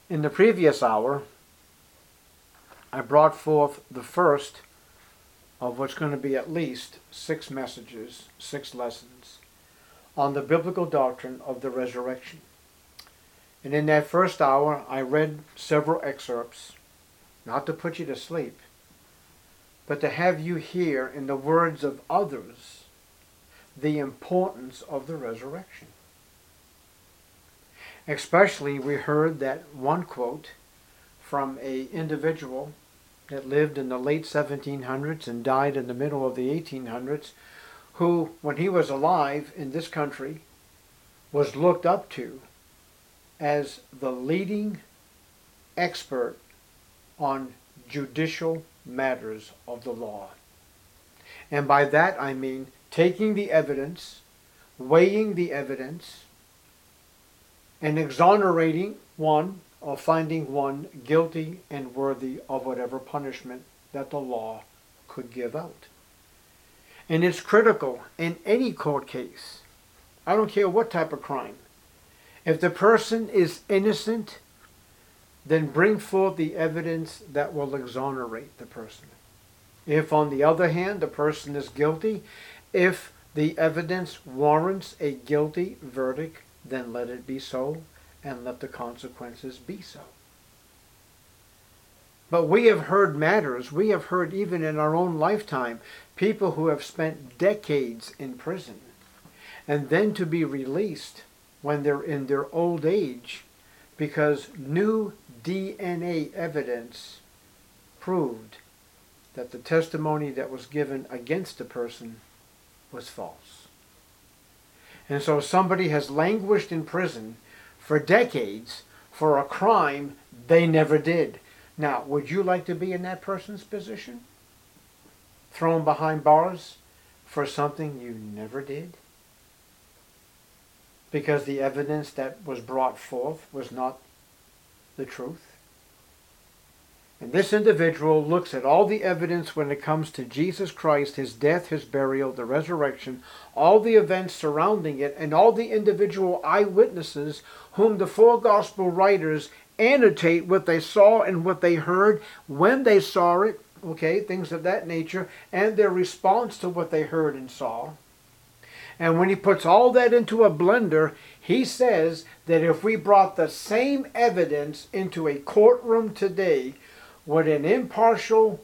In the previous hour, I brought forth the first of what's going to be at least 6 messages, 6 lessons on the biblical doctrine of the resurrection. And in that first hour, I read several excerpts, not to put you to sleep, but to have you hear in the words of others the importance of the resurrection. Especially, we heard that one quote from an individual that lived in the late 1700s and died in the middle of the 1800s, who, when he was alive in this country, was looked up to as the leading expert on judicial matters of the law. And by that I mean taking the evidence, weighing the evidence, and exonerating one or finding one guilty and worthy of whatever punishment that the law could give out. And it's critical in any court case. I don't care what type of crime. If the person is innocent, then bring forth the evidence that will exonerate the person. If, on the other hand, the person is guilty, if the evidence warrants a guilty verdict, then let it be so, and let the consequences be so. But we have heard matters, we have heard even in our own lifetime, people who have spent decades in prison, and then to be released when they're in their old age, because new DNA evidence proved that the testimony that was given against the person was false. And so somebody has languished in prison for decades for a crime they never did. Now, would you like to be in that person's position? Thrown behind bars for something you never did? Because the evidence that was brought forth was not the truth? And this individual looks at all the evidence when it comes to Jesus Christ, his death, his burial, the resurrection, all the events surrounding it, and all the individual eyewitnesses whom the 4 gospel writers annotate what they saw and what they heard, when they saw it, okay, things of that nature, and their response to what they heard and saw. And when he puts all that into a blender, he says that if we brought the same evidence into a courtroom today, would an impartial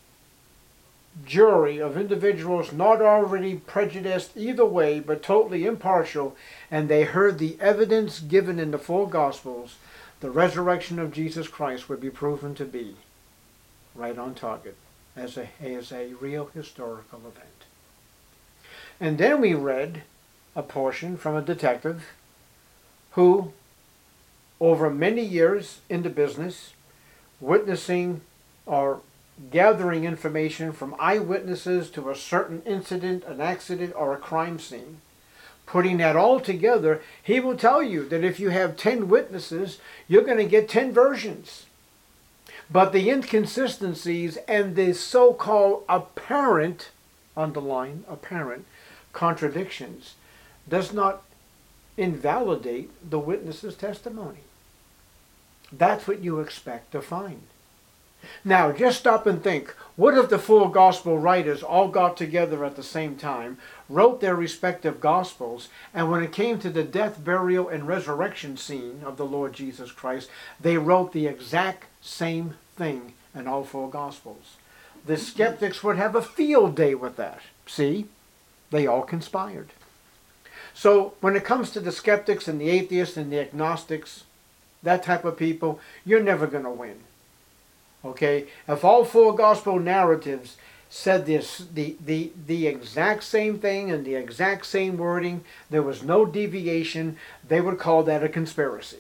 jury of individuals not already prejudiced either way, but totally impartial, and they heard the evidence given in the 4 Gospels, the resurrection of Jesus Christ would be proven to be right on target as a real historical event. And then we read a portion from a detective who, over many years in the business, witnessing or gathering information from eyewitnesses to a certain incident, an accident, or a crime scene, putting that all together, he will tell you that if you have 10 witnesses, you're going to get 10 versions. But the inconsistencies and the so-called apparent, underline apparent, contradictions does not invalidate the witness's testimony. That's what you expect to find. Now, just stop and think. What if the 4 gospel writers all got together at the same time, wrote their respective gospels, and when it came to the death, burial, and resurrection scene of the Lord Jesus Christ, they wrote the exact same thing in all 4 gospels? The skeptics would have a field day with that. See? They all conspired. So, when it comes to the skeptics and the atheists and the agnostics, that type of people, you're never going to win. Okay? If all 4 gospel narratives said this, the exact same thing and the exact same wording, there was no deviation, they would call that a conspiracy.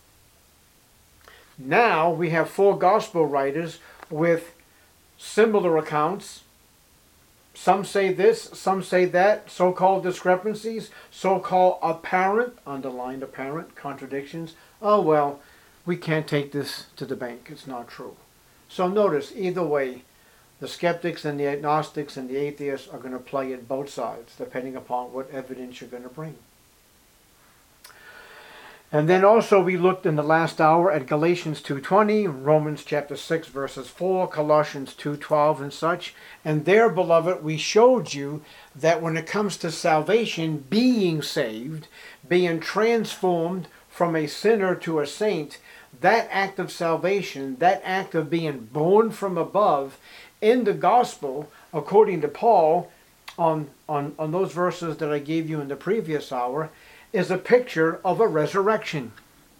Now we have 4 gospel writers with similar accounts. Some say this, some say that, so-called discrepancies, so-called apparent, underlined apparent, contradictions. Oh, well, we can't take this to the bank. It's not true. So notice, either way, the skeptics and the agnostics and the atheists are going to play at both sides, depending upon what evidence you're going to bring. And then also we looked in the last hour at Galatians 2:20, Romans chapter 6 verses 4, Colossians 2:12 and such. And there, beloved, we showed you that when it comes to salvation, being saved, being transformed from a sinner to a saint, that act of salvation, that act of being born from above in the gospel, according to Paul, on those verses that I gave you in the previous hour, is a picture of a resurrection.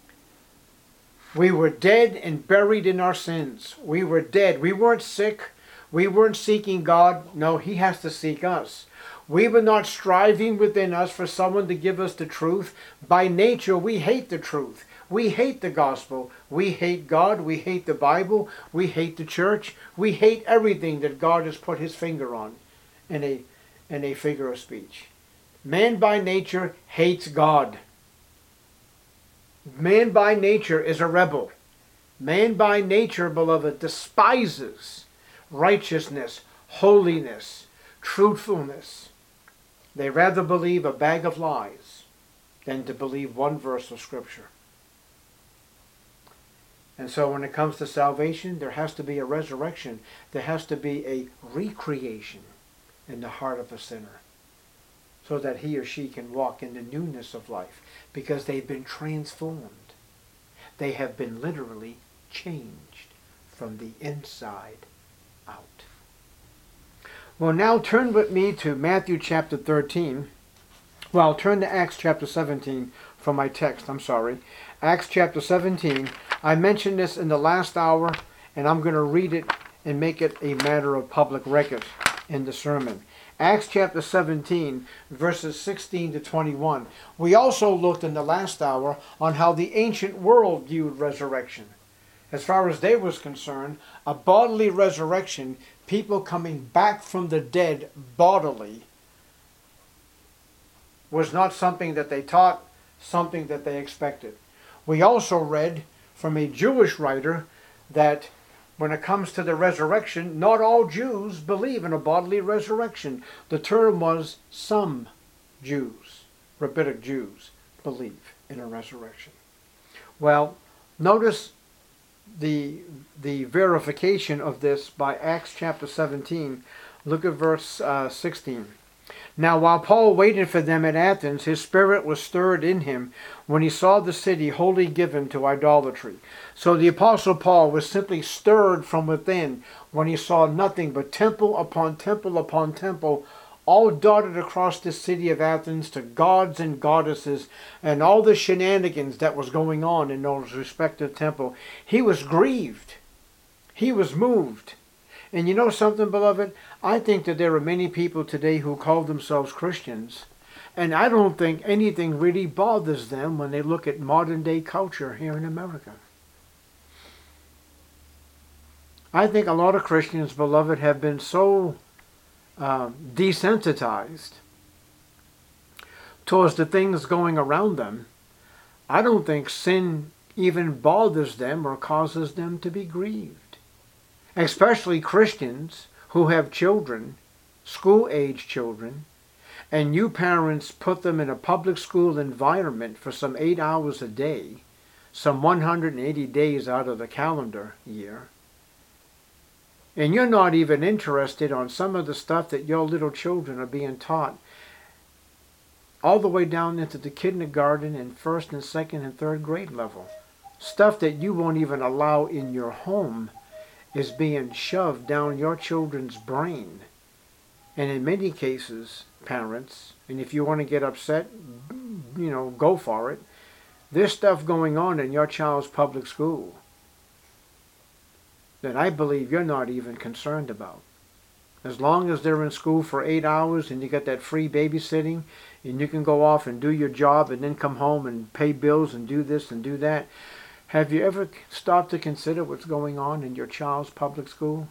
We were dead and buried in our sins. We were dead. We weren't sick. We weren't seeking God. No, He has to seek us. We were not striving within us for someone to give us the truth. By nature, we hate the truth. We hate the gospel. We hate God. We hate the Bible. We hate the church. We hate everything that God has put His finger on in a figure of speech. Man by nature hates God. Man by nature is a rebel. Man by nature, beloved, despises righteousness, holiness, truthfulness. They rather believe a bag of lies than to believe one verse of Scripture. And so when it comes to salvation, there has to be a resurrection. There has to be a recreation in the heart of a sinner, so that he or she can walk in the newness of life, because they've been transformed. They have been literally changed from the inside out. Well, now turn with me to Matthew chapter 13. Well, turn to Acts chapter 17 for my text. I'm sorry. Acts chapter 17. I mentioned this in the last hour, and I'm going to read it and make it a matter of public record in the sermon. Acts chapter 17, verses 16 to 21. We also looked in the last hour on how the ancient world viewed resurrection. As far as they was concerned, a bodily resurrection, people coming back from the dead bodily, was not something that they taught, something that they expected. We also read from a Jewish writer that when it comes to the resurrection, not all Jews believe in a bodily resurrection. The term was some Jews, rabbinic Jews, believe in a resurrection. Well, notice the verification of this by Acts chapter 17. Look at verse 16. Now while Paul waited for them at Athens, his spirit was stirred in him when he saw the city wholly given to idolatry. So the Apostle Paul was simply stirred from within when he saw nothing but temple upon temple upon temple, all dotted across the city of Athens to gods and goddesses, and all the shenanigans that was going on in those respective temples. He was grieved. He was moved. And you know something, beloved? I think that there are many people today who call themselves Christians, and I don't think anything really bothers them when they look at modern day culture here in America. I think a lot of Christians, beloved, have been so desensitized towards the things going around them. I don't think sin even bothers them or causes them to be grieved. Especially Christians who have children, school-age children, and you parents put them in a public school environment for some 8 hours a day, some 180 days out of the calendar year, and you're not even interested on some of the stuff that your little children are being taught all the way down into the kindergarten and first and second and third grade level. Stuff that you won't even allow in your home is being shoved down your children's brain. And in many cases, parents, and if you want to get upset, go for it. There's stuff going on in your child's public school that I believe you're not even concerned about. As long as they're in school for 8 hours and you get that free babysitting and you can go off and do your job and then come home and pay bills and do this and do that. Have you ever stopped to consider what's going on in your child's public school?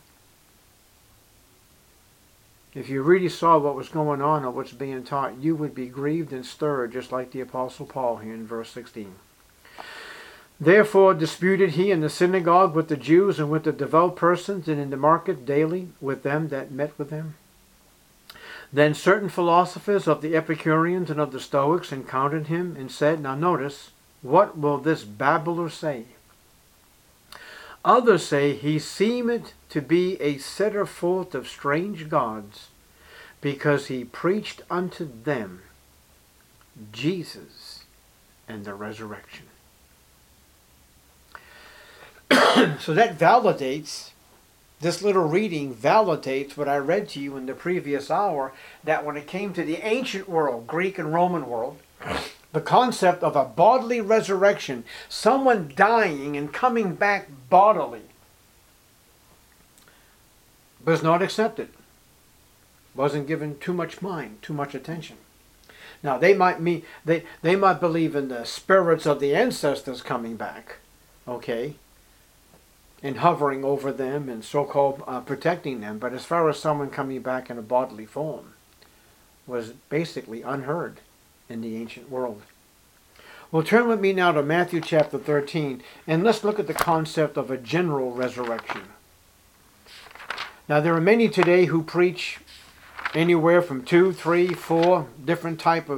If you really saw what was going on or what's being taught, you would be grieved and stirred, just like the Apostle Paul here in verse 16. Therefore disputed he in the synagogue with the Jews and with the devout persons, and in the market daily with them that met with him. Then certain philosophers of the Epicureans and of the Stoics encountered him and said, now notice, What will this babbler say? Others say, he seemeth to be a setter forth of strange gods, because he preached unto them Jesus and the resurrection. So that validates, this little reading validates what I read to you in the previous hour, that when it came to the ancient world, Greek and Roman world, the concept of a bodily resurrection, someone dying and coming back bodily, was not accepted. Wasn't given too much mind, too much attention. Now they might believe in the spirits of the ancestors coming back, okay, and hovering over them and so-called protecting them. But as far as someone coming back in a bodily form, was basically unheard in the ancient world. Well, turn with me now to Matthew chapter 13, and let's look at the concept of a general resurrection. Now, there are many today who preach anywhere from 2, 3, 4 different types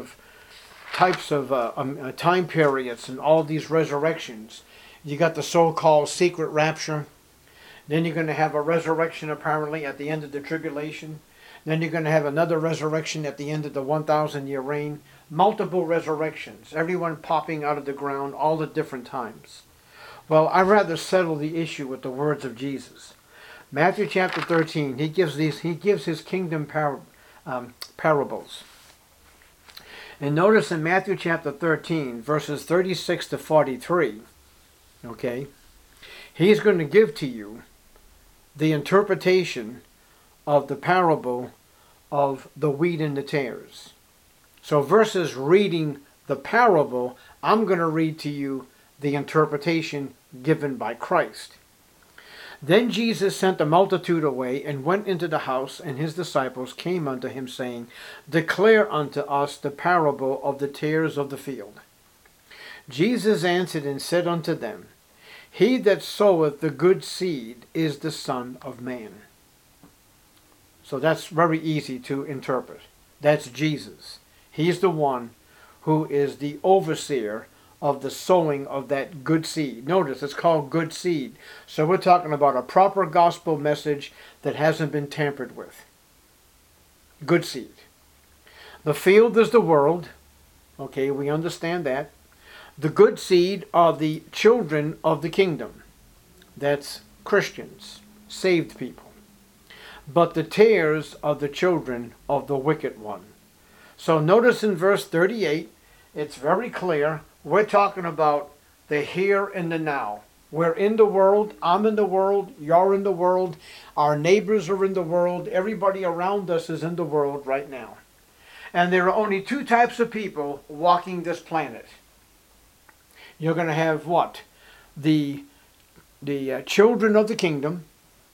of time periods and all these resurrections. You got the so-called secret rapture. Then you're going to have a resurrection apparently at the end of the tribulation. Then you're going to have another resurrection at the end of the 1,000-year reign. Multiple resurrections, everyone popping out of the ground all at different times. Well, I'd rather settle the issue with the words of Jesus. Matthew chapter 13, he gives his kingdom parables. And notice in Matthew chapter 13, verses 36 to 43, okay, he's going to give to you the interpretation of the parable of the wheat and the tares. So versus reading the parable, I'm going to read to you the interpretation given by Christ. Then Jesus sent the multitude away, and went into the house, and his disciples came unto him, saying, Declare unto us the parable of the tares of the field. Jesus answered and said unto them, He that soweth the good seed is the Son of Man. So that's very easy to interpret. That's Jesus. He's the one who is the overseer of the sowing of that good seed. Notice it's called good seed. So we're talking about a proper gospel message that hasn't been tampered with. Good seed. The field is the world. Okay, we understand that. The good seed are the children of the kingdom. That's Christians, saved people. But the tares are the children of the wicked one. So notice in verse 38, it's very clear. We're talking about the here and the now. We're in the world. I'm in the world. You're in the world. Our neighbors are in the world. Everybody around us is in the world right now. And there are only two types of people walking this planet. You're going to have what? The children of the kingdom.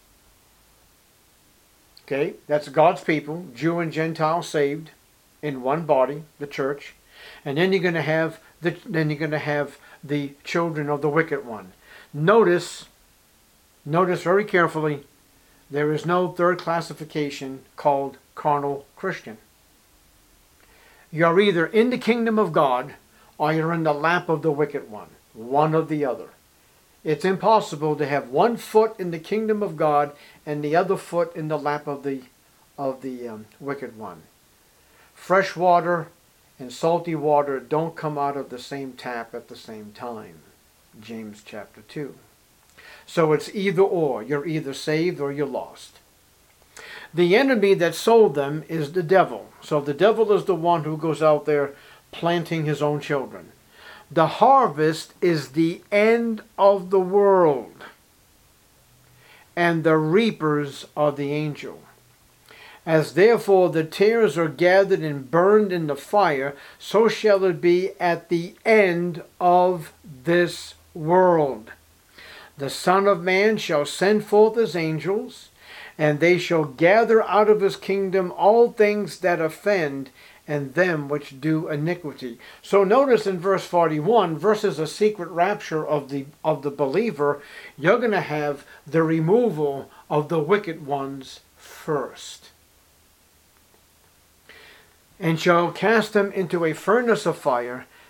Okay, that's God's people, Jew and Gentile saved in one body, the church. And then you're going to have the children of the wicked one. Notice very carefully, there is no third classification called carnal Christian. You're either in the kingdom of God or you're in the lap of the wicked one or the other. It's impossible to have one foot in the kingdom of God and the other foot in the lap of the wicked one. Fresh water and salty water don't come out of the same tap at the same time. James chapter 2. So it's either or. You're either saved or you're lost. The enemy that sold them is the devil. So the devil is the one who goes out there planting his own children. The harvest is the end of the world, and the reapers are the angel. As therefore the tares are gathered and burned in the fire, so shall it be at the end of this world. The Son of Man shall send forth his angels, and they shall gather out of his kingdom all things that offend, and them which do iniquity. So notice in verse 41, versus a secret rapture of the believer, you're going to have the removal of the wicked ones first. And shall cast them into a furnace of fire.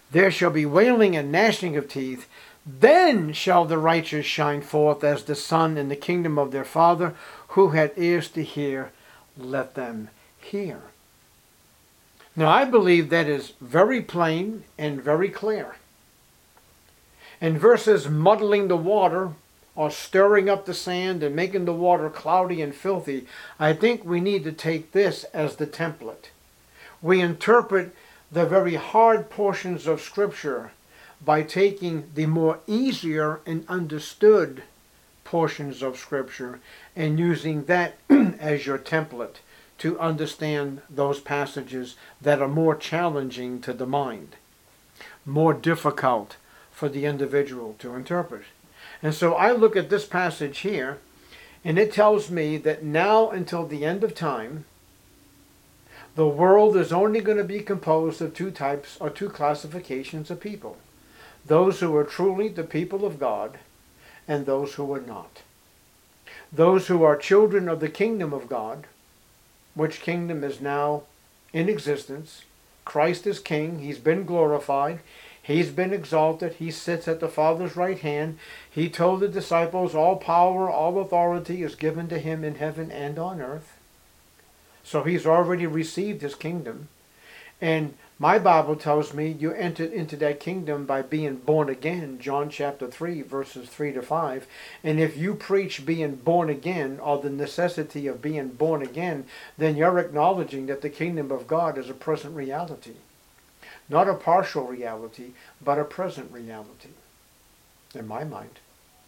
there shall be wailing and gnashing of teeth. Then shall the righteous shine forth as the sun in the kingdom of their Father. Who had ears to hear, let them hear. Now I believe that is very plain and very clear. And versus muddling the water or stirring up the sand and making the water cloudy and filthy, I think we need to take this as the template. We interpret the very hard portions of Scripture by taking the more easier and understood portions of Scripture and using that as your template to understand those passages that are more challenging to the mind, more difficult for the individual to interpret. And so I look at this passage here, and it tells me that now until the end of time, the world is only going to be composed of two types or two classifications of people. Those who are truly the people of God and those who are not. Those who are children of the kingdom of God, which kingdom is now in existence. Christ is king. He's been glorified. He's been exalted. He sits at the Father's right hand. He told the disciples, all power, all authority is given to him in heaven and on earth. So he's already received his kingdom. And my Bible tells me you entered into that kingdom by being born again, John chapter 3, verses 3 to 5. And if you preach being born again, or the necessity of being born again, then you're acknowledging that the kingdom of God is a present reality. Not a partial reality, but a present reality, in my mind.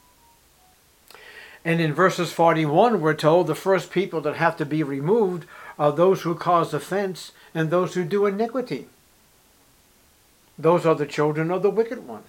And in verses 41, we're told the first people that have to be removed are those who cause offense and those who do iniquity. Those are the children of the wicked one.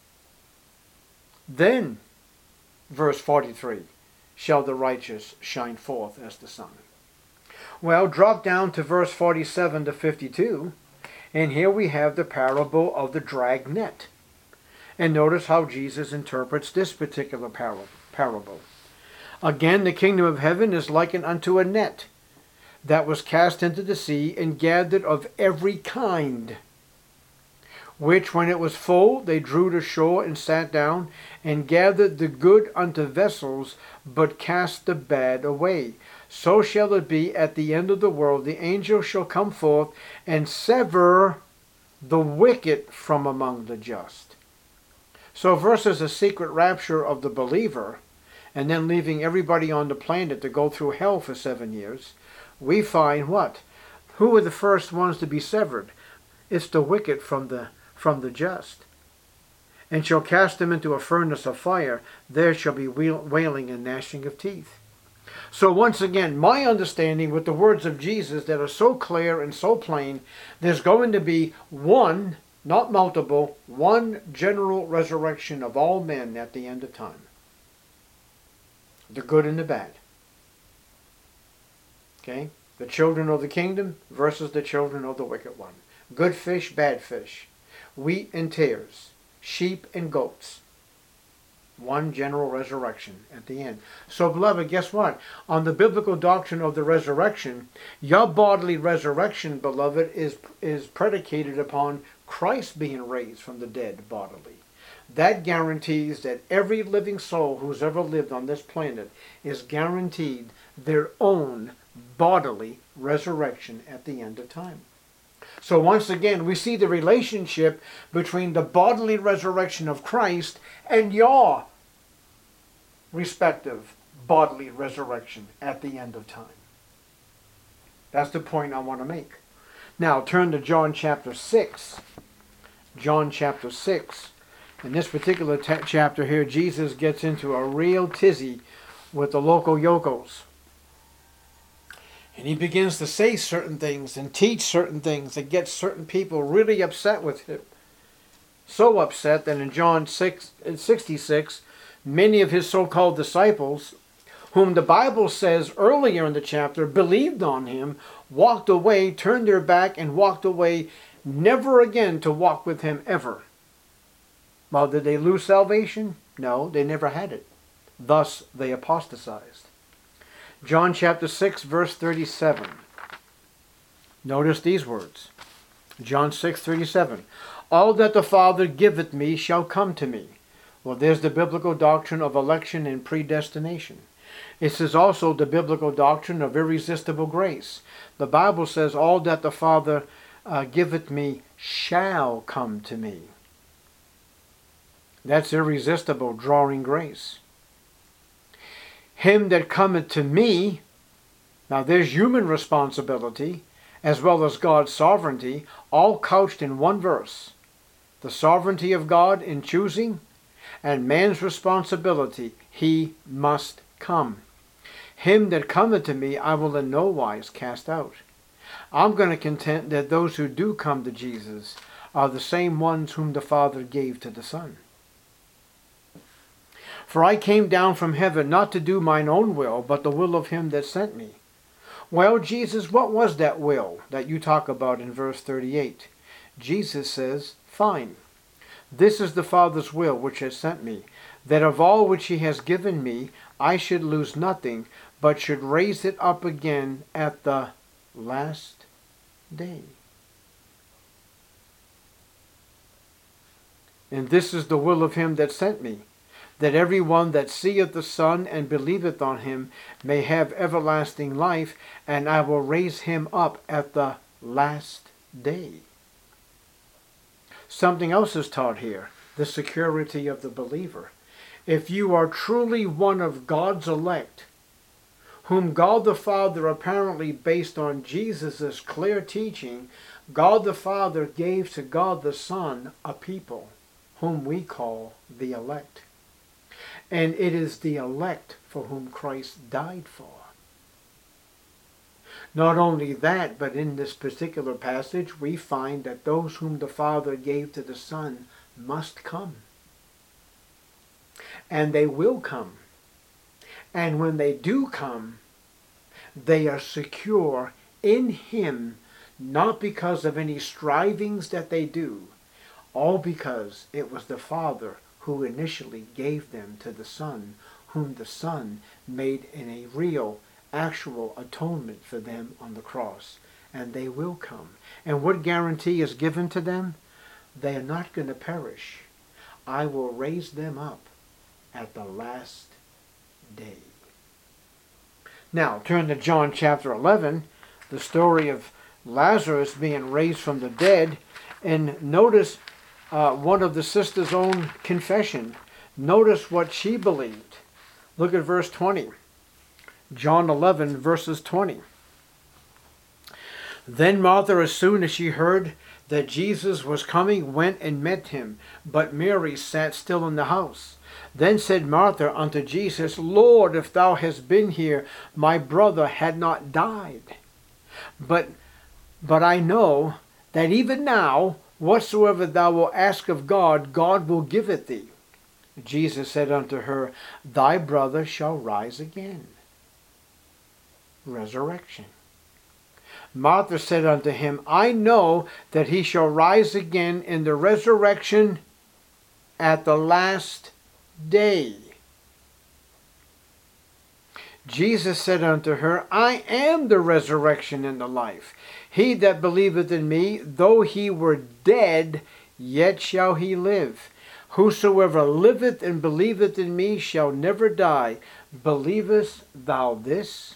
Then, verse 43, shall the righteous shine forth as the sun. Well, drop down to verse 47 to 52, and here we have the parable of the drag net. And notice how Jesus interprets this particular parable. Again, the kingdom of heaven is likened unto a net that was cast into the sea and gathered of every kind, which when it was full, they drew to shore and sat down, and gathered the good unto vessels, but cast the bad away. So shall it be at the end of the world. The angel shall come forth and sever the wicked from among the just. So versus a secret rapture of the believer, and then leaving everybody on the planet to go through hell for 7 years, we find what? Who were the first ones to be severed? It's the wicked from the just. And shall cast them into a furnace of fire. There shall be wailing and gnashing of teeth. So once again, my understanding with the words of Jesus that are so clear and so plain, there's going to be one, not multiple, one general resurrection of all men at the end of time. The good and the bad. Okay? The children of the kingdom versus the children of the wicked one. Good fish, bad fish. Wheat and tares. Sheep and goats. One general resurrection at the end. So, beloved, guess what? On the biblical doctrine of the resurrection, your bodily resurrection, beloved, is predicated upon Christ being raised from the dead bodily. That guarantees that every living soul who's ever lived on this planet is guaranteed their own bodily resurrection at the end of time. So once again, we see the relationship between the bodily resurrection of Christ and your respective bodily resurrection at the end of time. That's the point I want to make. Now turn to John chapter 6. John chapter 6. In this particular chapter here, Jesus gets into a real tizzy with the local yokos. And he begins to say certain things and teach certain things that get certain people really upset with him. So upset that in John 6:66, many of his so-called disciples, whom the Bible says earlier in the chapter believed on him, walked away, turned their back, and walked away, never again to walk with him ever. Well, did they lose salvation? No, they never had it. Thus, they apostatized. John chapter 6, verse 37. Notice these words. John 6:37. All that the Father giveth me shall come to me. Well, there's the biblical doctrine of election and predestination. It is also the biblical doctrine of irresistible grace. The Bible says, all that the Father giveth me shall come to me. That's irresistible drawing grace. Him that cometh to me, now there's human responsibility as well as God's sovereignty, all couched in one verse. The sovereignty of God in choosing, and man's responsibility, he must come. Him that cometh to me I will in no wise cast out. I'm going to contend that those who do come to Jesus are the same ones whom the Father gave to the Son. For I came down from heaven not to do mine own will, but the will of him that sent me. Well, Jesus, what was that will that you talk about in verse 38? Jesus says, fine. This is the Father's will which has sent me, that of all which he has given me I should lose nothing, but should raise it up again at the last day. And this is the will of him that sent me, that every one that seeth the Son and believeth on him may have everlasting life, and I will raise him up at the last day. Something else is taught here, the security of the believer. If you are truly one of God's elect, whom God the Father apparently based on Jesus' clear teaching, God the Father gave to God the Son a people, whom we call the elect. And it is the elect for whom Christ died for. Not only that, but in this particular passage we find that those whom the Father gave to the Son must come. And they will come. And when they do come, they are secure in him, not because of any strivings that they do, all because it was the Father who initially gave them to the Son, whom the Son made in a real, actual atonement for them on the cross. And they will come. And what guarantee is given to them? They are not going to perish. I will raise them up at the last day. Now, turn to John chapter 11, the story of Lazarus being raised from the dead, and notice one of the sisters' own confession. Notice what she believed. Look at verse 20. John 11, verses 20. Then Martha, as soon as she heard that Jesus was coming, went and met him, but Mary sat still in the house. Then said Martha unto Jesus, Lord, if thou hadst been here, my brother had not died. But I know that even now, whatsoever thou wilt ask of God, God will give it thee. Jesus said unto her, Thy brother shall rise again. Resurrection. Martha said unto him, I know that he shall rise again in the resurrection at the last day. Jesus said unto her, I am the resurrection and the life. He that believeth in me, though he were dead, yet shall he live. Whosoever liveth and believeth in me shall never die. Believest thou this?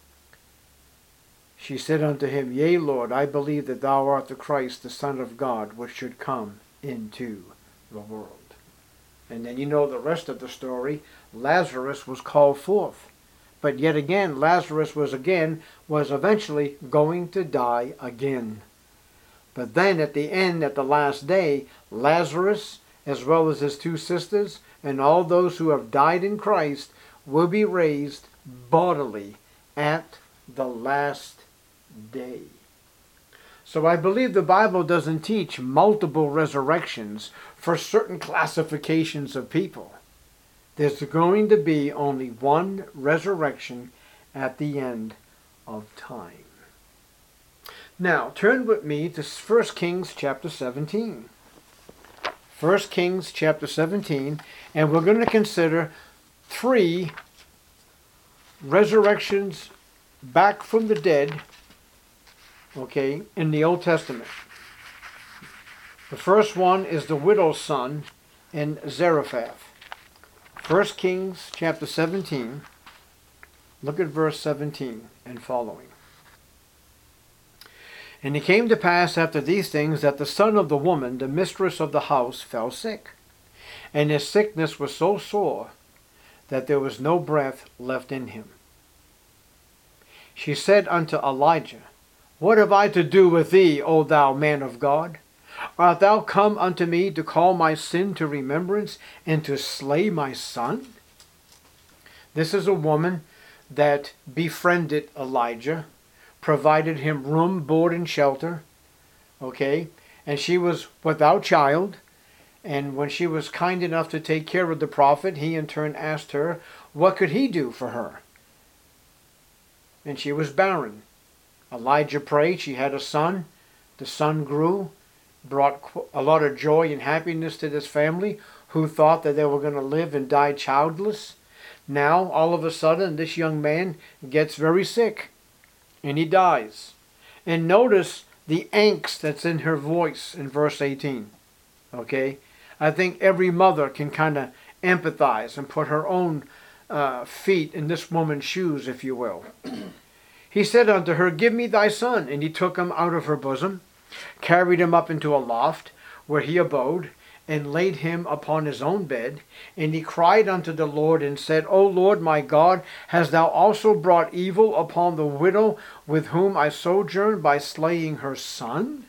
She said unto him, Yea, Lord, I believe that thou art the Christ, the Son of God, which should come into the world. And then you know the rest of the story. Lazarus was called forth. But yet again, Lazarus was eventually going to die again. But then at the end, at the last day, Lazarus, as well as his two sisters, and all those who have died in Christ, will be raised bodily at the last day. So I believe the Bible doesn't teach multiple resurrections for certain classifications of people. There's going to be only one resurrection at the end of time. Now, turn with me to 1 Kings chapter 17. 1 Kings chapter 17, and we're going to consider 3 resurrections back from the dead, okay, in the Old Testament. The first one is the widow's son in Zarephath. 1 Kings chapter 17. Look at verse 17 and following. And it came to pass after these things that the son of the woman, the mistress of the house, fell sick. And his sickness was so sore that there was no breath left in him. She said unto Elijah, What have I to do with thee, O thou man of God? Art thou come unto me to call my sin to remembrance and to slay my son? This is a woman that befriended Elijah, provided him room, board, and shelter. Okay? And she was without child. And when she was kind enough to take care of the prophet, he in turn asked her, what could he do for her? And she was barren. Elijah prayed. She had a son. The son grew, brought a lot of joy and happiness to this family who thought that they were going to live and die childless. Now, all of a sudden, this young man gets very sick and he dies. And notice the angst that's in her voice in verse 18. Okay? I think every mother can kind of empathize and put her own feet in this woman's shoes, if you will. He said unto her, Give me thy son. And he took him out of her bosom, carried him up into a loft, where he abode, and laid him upon his own bed. And he cried unto the Lord, and said, O Lord my God, hast thou also brought evil upon the widow with whom I sojourn by slaying her son?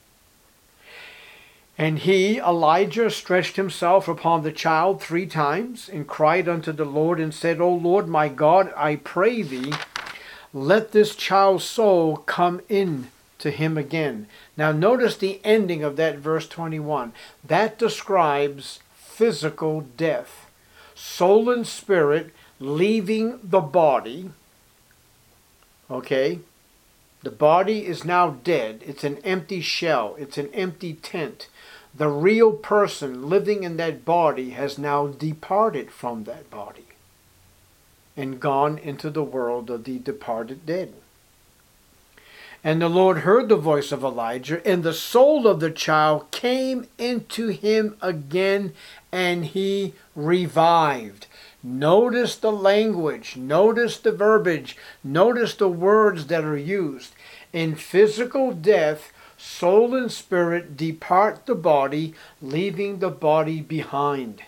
And he, Elijah, stretched himself upon the child 3 times, and cried unto the Lord, and said, O Lord my God, I pray thee, let this child's soul come in to him again. Now notice the ending of that verse 21. That describes physical death. Soul and spirit leaving the body. Okay? The body is now dead. It's an empty shell. It's an empty tent. The real person living in that body has now departed from that body and gone into the world of the departed dead. And the Lord heard the voice of Elijah, and the soul of the child came into him again, and he revived. Notice the language, notice the verbiage, notice the words that are used. In physical death, soul and spirit depart the body, leaving the body behind.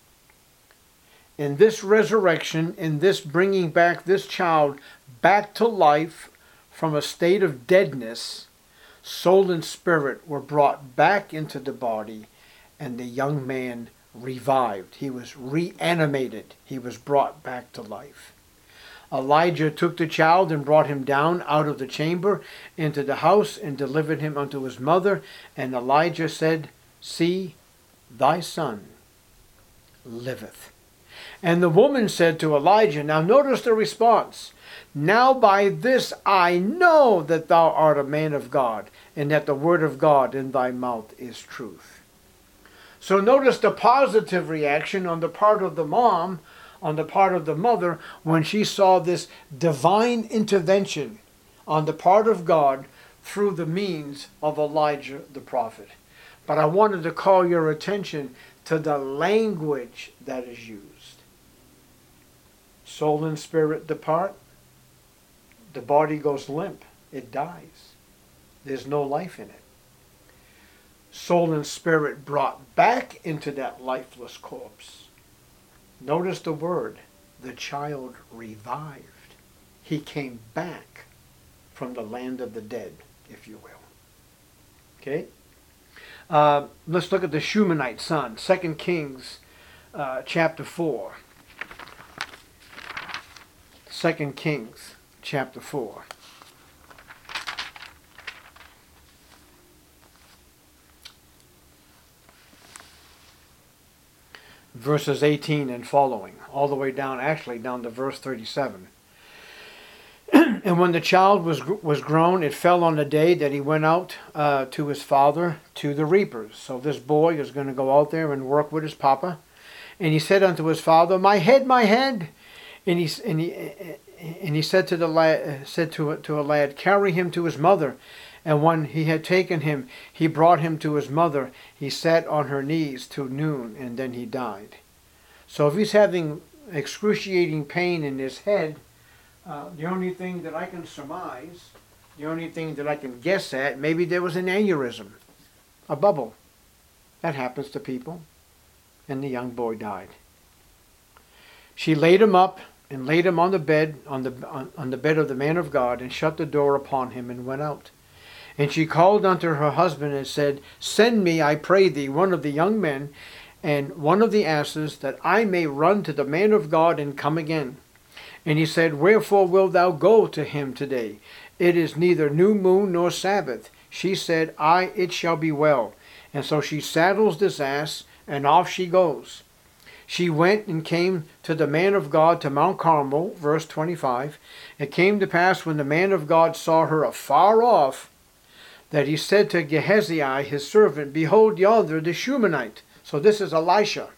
In this resurrection, in this bringing back this child back to life from a state of deadness, soul and spirit were brought back into the body, and the young man revived. He was reanimated. He was brought back to life. Elijah took the child and brought him down out of the chamber into the house and delivered him unto his mother. And Elijah said, See, thy son liveth. And the woman said to Elijah, now notice the response, Now by this I know that thou art a man of God, and that the word of God in thy mouth is truth. So notice the positive reaction on the part of the mom, on the part of the mother, when she saw this divine intervention on the part of God through the means of Elijah the prophet. But I wanted to call your attention to the language that is used. Soul and spirit depart. The body goes limp. It dies. There's no life in it. Soul and spirit brought back into that lifeless corpse. Notice the word, the child revived. He came back from the land of the dead, if you will. Okay? Let's look at the Shumanite son, 2 Kings chapter 4. 2 Kings chapter 4. Verses 18 and following, all the way down, actually down to verse 37. And when the child was grown, it fell on the day that he went out to his father to the reapers. So this boy is going to go out there and work with his papa. And he said unto his father, My head, my head. And he said to the lad, a lad, Carry him to his mother. And when he had taken him, he brought him to his mother. He sat on her knees till noon, and then he died. So if he's having excruciating pain in his head, the only thing that I can surmise, the only thing that I can guess at, maybe there was an aneurysm, a bubble. That happens to people. And the young boy died. She laid him up and laid him on the bed, on the bed of the man of God, and shut the door upon him and went out. And she called unto her husband and said, Send me, I pray thee, one of the young men and one of the asses, that I may run to the man of God and come again. And he said, Wherefore wilt thou go to him today? It is neither new moon nor Sabbath. She said, It shall be well. And so she saddles this ass, and off she goes. She went and came to the man of God to Mount Carmel, verse 25. It came to pass when the man of God saw her afar off, that he said to Gehazi his servant, Behold yonder the Shunammite. So this is Elisha.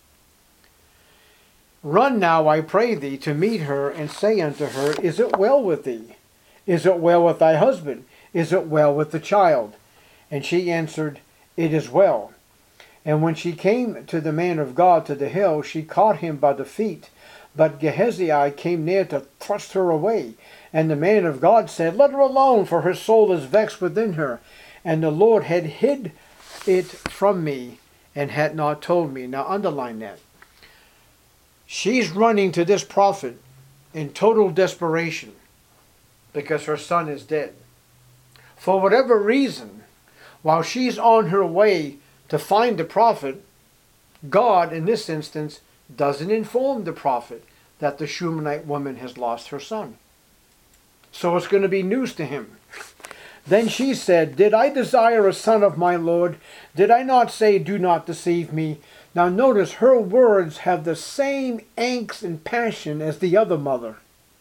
Run now, I pray thee, to meet her, and say unto her, Is it well with thee? Is it well with thy husband? Is it well with the child? And she answered, It is well. And when she came to the man of God to the hill, she caught him by the feet. But Gehazi came near to thrust her away. And the man of God said, Let her alone, for her soul is vexed within her. And the Lord had hid it from me, and had not told me. Now underline that. She's running to this prophet in total desperation, because her son is dead. For whatever reason, while she's on her way to find the prophet, God, in this instance, doesn't inform the prophet that the Shunammite woman has lost her son. So it's going to be news to him. Then she said, Did I desire a son of my Lord? Did I not say, Do not deceive me? Now notice, her words have the same angst and passion as the other mother,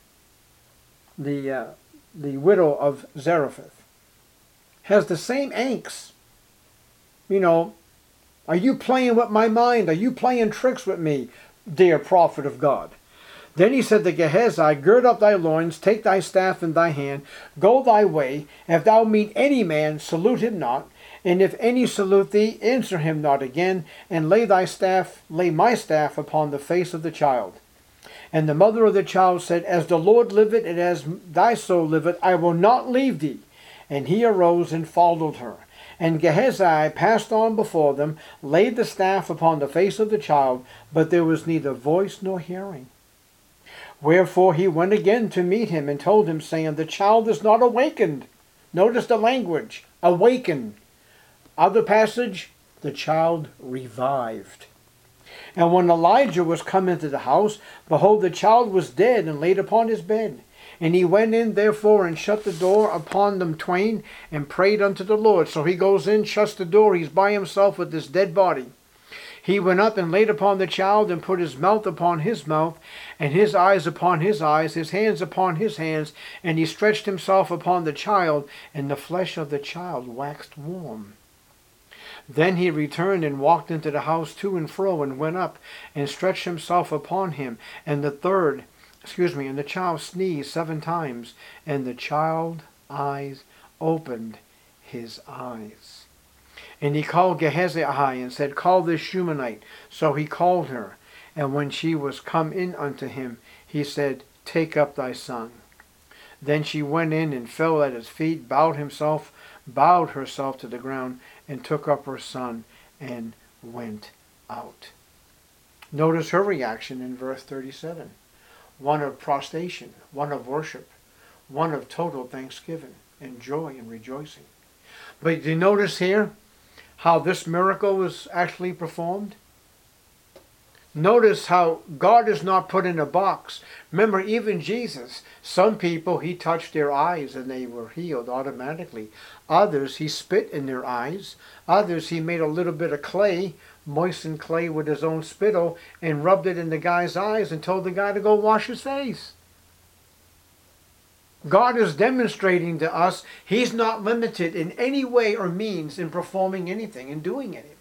the widow of Zarephath. Has the same angst. You know, are you playing with my mind? Are you playing tricks with me, dear prophet of God? Then he said to Gehazi, Gird up thy loins, take thy staff in thy hand, go thy way. If thou meet any man, salute him not. And if any salute thee, answer him not again, and lay my staff upon the face of the child. And the mother of the child said, As the Lord liveth, and as thy soul liveth, I will not leave thee. And he arose and followed her. And Gehazi passed on before them, laid the staff upon the face of the child, but there was neither voice nor hearing. Wherefore he went again to meet him, and told him, saying, The child is not awakened. Notice the language, awakened. Other passage, the child revived. And when Elijah was come into the house, behold, the child was dead, and laid upon his bed. And he went in therefore, and shut the door upon them twain, and prayed unto the Lord. So he goes in, shuts the door, he's by himself with this dead body. He went up and laid upon the child, and put his mouth upon his mouth, and his eyes upon his eyes, his hands upon his hands, and he stretched himself upon the child, and the flesh of the child waxed warm. Then he returned and walked into the house to and fro, and went up and stretched himself upon him. And the child sneezed 7 times, and the child's eyes opened his eyes. And he called Gehazi and said, Call this Shunammite. So he called her. And when she was come in unto him, he said, Take up thy son. Then she went in and fell at his feet, bowed herself to the ground, and took up her son and went out. Notice her reaction in verse 37. One of prostration, one of worship, one of total thanksgiving and joy and rejoicing. But do you notice here how this miracle was actually performed? Notice how God is not put in a box. Remember, even Jesus, some people he touched their eyes and they were healed automatically. Others he spit in their eyes. Others he made a little bit of clay, moistened clay with his own spittle, and rubbed it in the guy's eyes and told the guy to go wash his face. God is demonstrating to us he's not limited in any way or means in performing anything, in doing anything.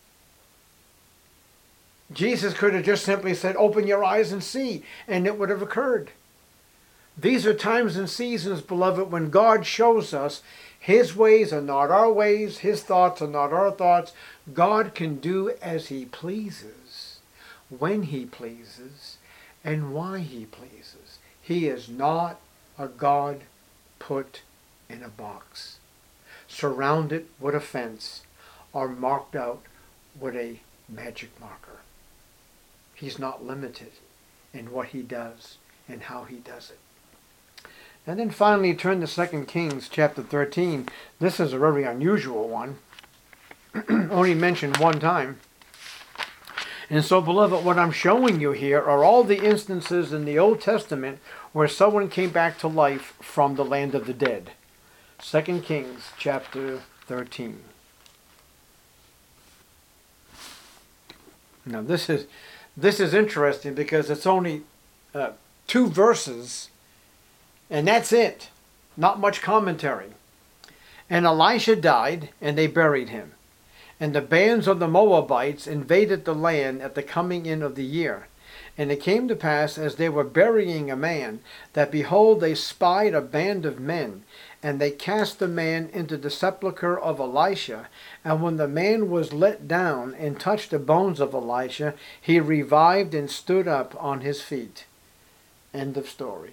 Jesus could have just simply said, Open your eyes and see, and it would have occurred. These are times and seasons, beloved, when God shows us His ways are not our ways. His thoughts are not our thoughts. God can do as he pleases, when he pleases, and why he pleases. He is not a God put in a box, surrounded with a fence, or marked out with a magic marker. He's not limited in what he does and how he does it. And then finally turn to 2 Kings chapter 13. This is a very unusual one. Only mentioned one time. And so, beloved, what I'm showing you here are all the instances in the Old Testament where someone came back to life from the land of the dead. 2 Kings chapter 13. Now this is interesting because it's only 2 verses, and that's it. Not much commentary. And Elisha died, and they buried him. And the bands of the Moabites invaded the land at the coming in of the year. And it came to pass, as they were burying a man, that behold, they spied a band of men, and they cast the man into the sepulchre of Elisha. And when the man was let down and touched the bones of Elisha, he revived and stood up on his feet. End of story.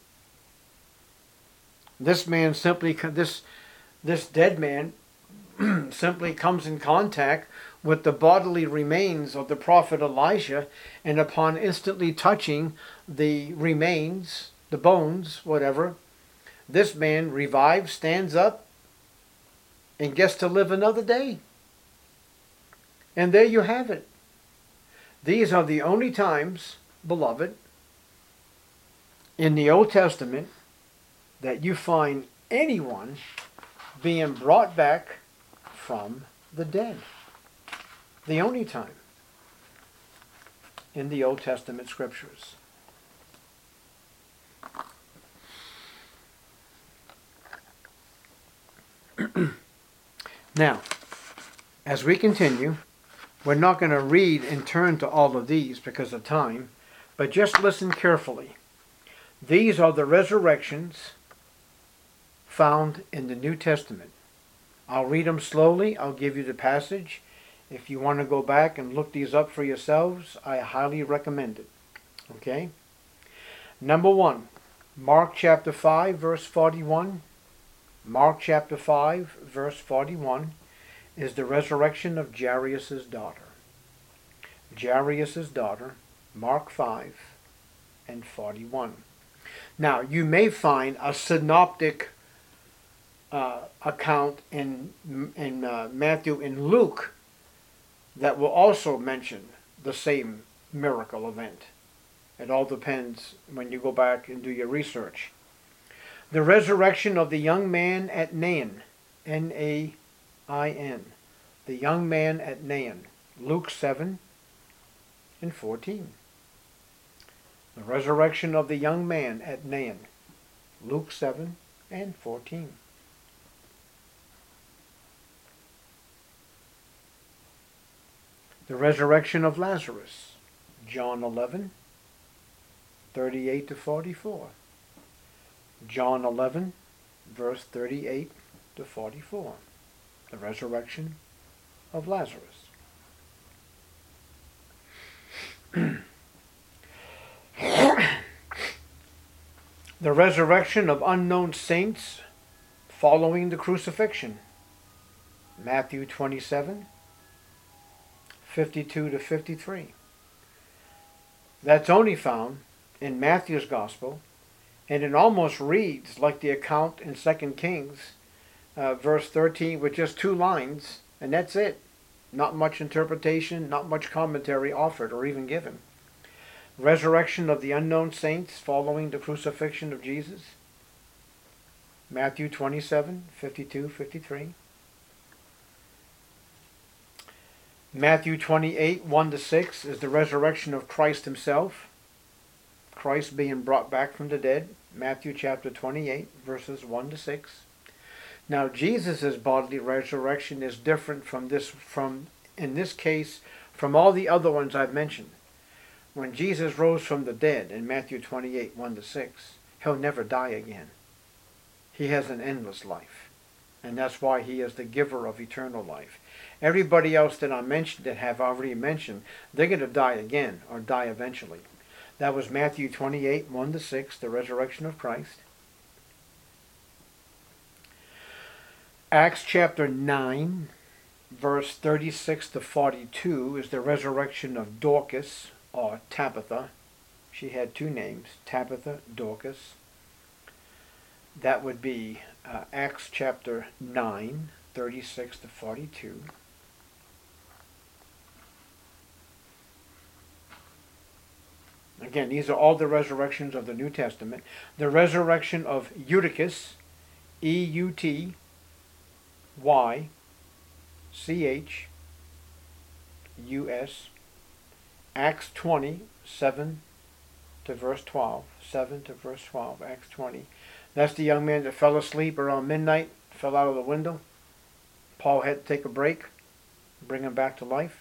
This man simply, this dead man simply comes in contact with the bodily remains of the prophet Elisha, and upon instantly touching the remains, the bones, whatever, this man revives, stands up, and gets to live another day. And there you have it. These are the only times, beloved, in the Old Testament that you find anyone being brought back from the dead. The only time in the Old Testament scriptures. Now, as we continue, we're not going to read and turn to all of these because of time, but just listen carefully. These are the resurrections found in the New Testament. I'll read them slowly. I'll give you the passage. If you want to go back and look these up for yourselves, I highly recommend it. Okay? Number 1, Mark chapter 5, verse 41. Mark chapter 5, verse 41 is the resurrection of Jairus' daughter. Jairus' daughter, Mark 5 and 41. Now, you may find a synoptic account in Matthew and Luke that will also mention the same miracle event. It all depends when you go back and do your research. The resurrection of the young man at Nain, N-A-I-N, the young man at Nain, Luke 7 and 14. The resurrection of the young man at Nain, Luke 7 and 14. The resurrection of Lazarus, John 11, 38 to 44. John 11, verse 38 to 44. The resurrection of Lazarus. The resurrection of unknown saints following the crucifixion. Matthew 27, 52 to 53. That's only found in Matthew's Gospel, and it almost reads like the account in 2 Kings, verse 13, with just 2 lines, and that's it. Not much interpretation, not much commentary offered or even given. Resurrection of the unknown saints following the crucifixion of Jesus. Matthew 27, 52, 53. Matthew 28, 1 to 6 is the resurrection of Christ himself. Christ being brought back from the dead. Matthew chapter 28, verses 1 to 6. Now Jesus' bodily resurrection is different in this case, from all the other ones I've mentioned. When Jesus rose from the dead in Matthew 28, 1 to 6, he'll never die again. He has an endless life. And that's why he is the giver of eternal life. Everybody else that I mentioned, that have already mentioned, they're going to die again, or die eventually. That was Matthew 28, 1-6, the resurrection of Christ. Acts chapter 9, verse 36-42 is the resurrection of Dorcas, or Tabitha. She had two names, Tabitha, Dorcas. That would be Acts chapter 9, 36-42. Again, these are all the resurrections of the New Testament. The resurrection of Eutychus, Eutychus, Acts 20, 7 to verse 12. 7 to verse 12, Acts 20. That's the young man that fell asleep around midnight, fell out of the window. Paul had to take a break, bring him back to life.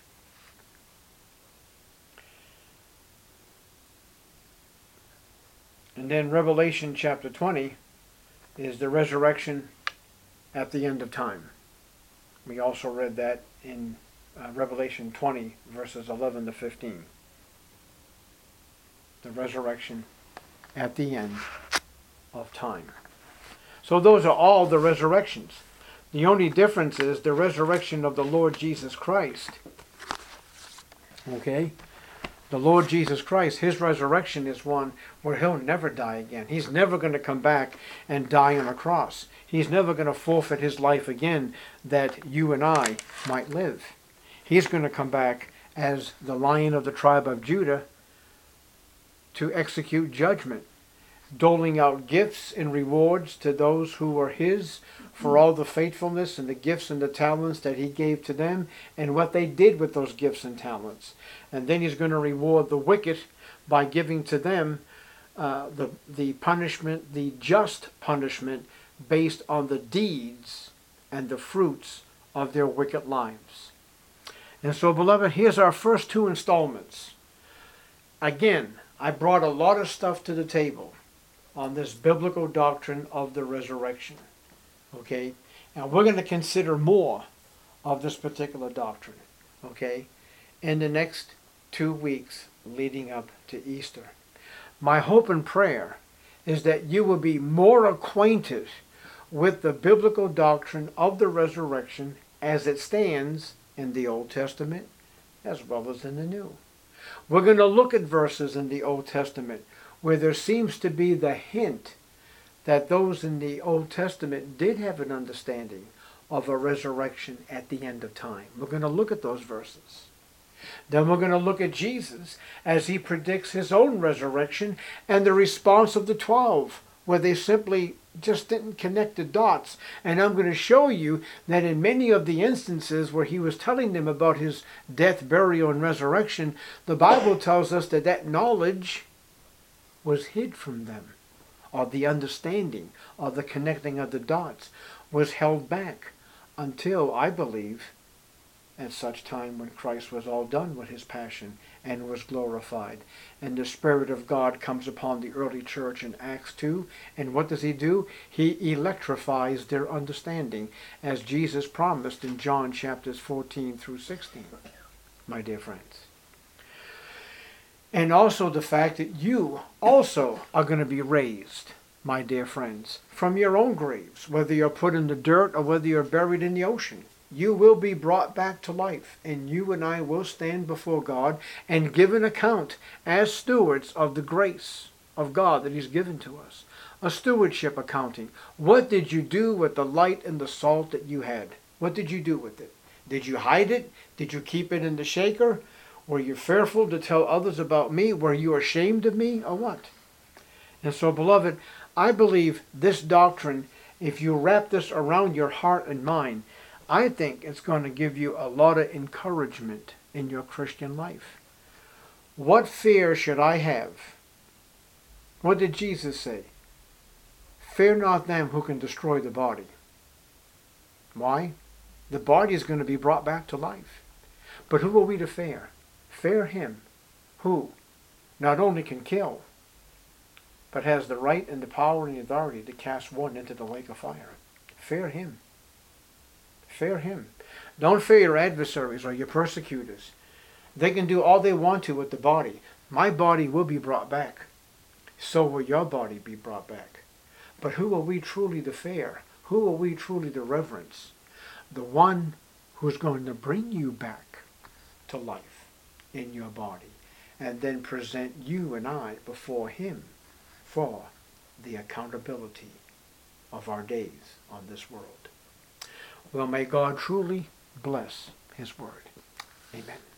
And then Revelation chapter 20 is the resurrection at the end of time. We also read that in Revelation 20, verses 11-15. The resurrection at the end of time. So those are all the resurrections. The only difference is the resurrection of the Lord Jesus Christ. Okay? The Lord Jesus Christ, his resurrection is one where he'll never die again. He's never going to come back and die on a cross. He's never going to forfeit his life again that you and I might live. He's going to come back as the Lion of the tribe of Judah to execute judgment, doling out gifts and rewards to those who were his for all the faithfulness and the gifts and the talents that he gave to them and what they did with those gifts and talents. And then he's going to reward the wicked by giving to them the punishment, the just punishment based on the deeds and the fruits of their wicked lives. And so, beloved, here's our first two installments. Again, I brought a lot of stuff to the table on this biblical doctrine of the resurrection. Okay? Now we're going to consider more of this particular doctrine. Okay? In the next 2 weeks leading up to Easter. My hope and prayer is that you will be more acquainted with the biblical doctrine of the resurrection as it stands in the Old Testament as well as in the New. We're going to look at verses in the Old Testament where there seems to be the hint that those in the Old Testament did have an understanding of a resurrection at the end of time. We're going to look at those verses. Then we're going to look at Jesus as he predicts his own resurrection and the response of the 12, where they simply just didn't connect the dots. And I'm going to show you that in many of the instances where he was telling them about his death, burial, and resurrection, the Bible tells us that that knowledge was hid from them, or the understanding, or the connecting of the dots was held back until, I believe, at such time when Christ was all done with his passion and was glorified. And the Spirit of God comes upon the early church in Acts 2. And what does he do? He electrifies their understanding, as Jesus promised in John chapters 14-16, my dear friends. And also the fact that you also are going to be raised, my dear friends, from your own graves, whether you're put in the dirt or whether you're buried in the ocean. You will be brought back to life, and you and I will stand before God and give an account as stewards of the grace of God that he's given to us. A stewardship accounting. What did you do with the light and the salt that you had? What did you do with it? Did you hide it? Did you keep it in the shaker? Were you fearful to tell others about me? Were you ashamed of me, or what? And so, beloved, I believe this doctrine, if you wrap this around your heart and mind, I think it's going to give you a lot of encouragement in your Christian life. What fear should I have? What did Jesus say? Fear not them who can destroy the body. Why? The body is going to be brought back to life. But who are we to fear? Fear him who not only can kill, but has the right and the power and the authority to cast one into the lake of fire. Fear him. Fear him. Don't fear your adversaries or your persecutors. They can do all they want to with the body. My body will be brought back. So will your body be brought back. But who are we truly to fear? Who are we truly to reverence? The one who's going to bring you back to life in your body and then present you and I before him for the accountability of our days on this world. Well, may God truly bless his word. Amen.